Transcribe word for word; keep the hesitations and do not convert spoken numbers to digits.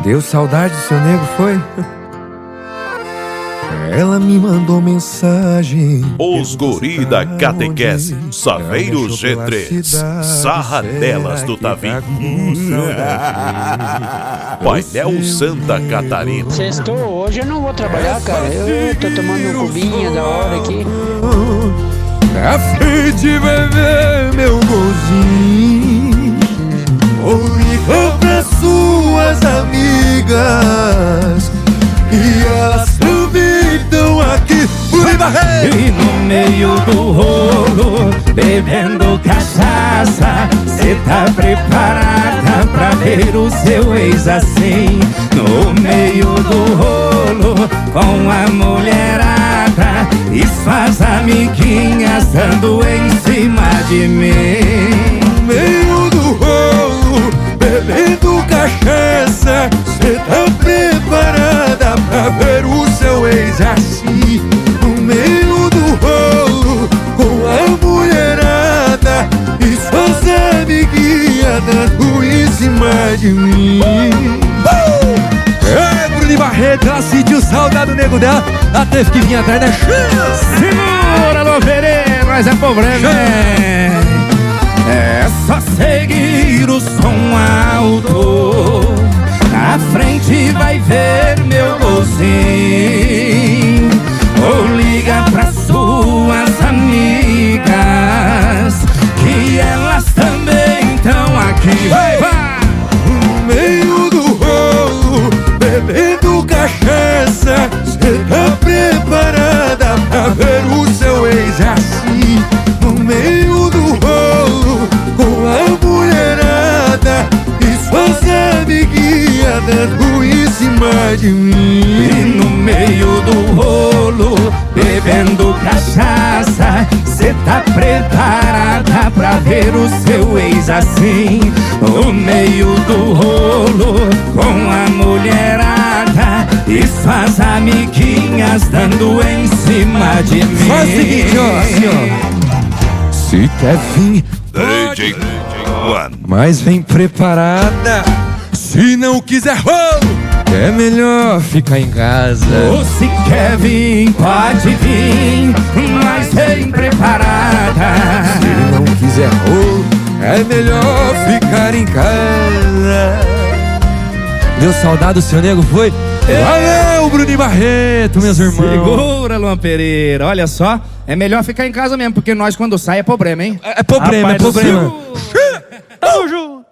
Deu saudade do seu nego, foi? Ela me mandou mensagem. Os guri da catequese, Saveiro G três, Sarradelas do Tavim, Painel Santa Catarina. Sextou, hoje eu não vou trabalhar, cara. Eu tô tomando um cubinha da hora aqui. Na frente vai ver meu golzinho. Ou ligou pra suas amigas e elas também estão aqui. E no meio do rolo, bebendo cachaça, cê tá preparada pra ver o seu ex assim? No meio do rolo, com a mulherada e suas amiguinhas dando em cima de mim. No meio do rolo, bebendo cachaça, cê tá preparada pra ver o seu ex assim? No meio do rolo, com a mulherada e suas amiguinhas dando em cima de mim. uh! É, Bruno Barreto, ela sentiu saudade do nego dela, ela teve que vir atrás da chance. Segura, Loverê, nós é problema. É só seguir o som alto, na frente vai ver meu golzinho. Ou liga pra suas amigas, que elas também estão aqui. Vai, vai! No meio do rolo, bebendo cachaça, cê tá preparada pra ver o seu ex assim? No meio do rolo, com a mulherada e suas amiguinhas dando em cima de mim. E no meio do rolo, bebendo cachaça, cê tá preparada pra ver o seu ex assim? No meio do rolo, com a mulherada e suas amiguinhas dando em cima de mim. Faz o seguinte, ó, assim, ó. Se quer vir, D J One. mas vem preparada. Se não quiser rolo, é melhor ficar em casa. Ou se quer vir, pode vir, mas vem preparada. Se não quiser rolo, é melhor ficar em casa. Deu saudade do seu nego, foi? Valeu, Bruno Barreto, meus irmãos. Segura, Luan Pereira. Olha só, é melhor ficar em casa mesmo, porque nós quando sai é problema, hein? É, é problema, Rapaz é problema. do céu. Tamo junto.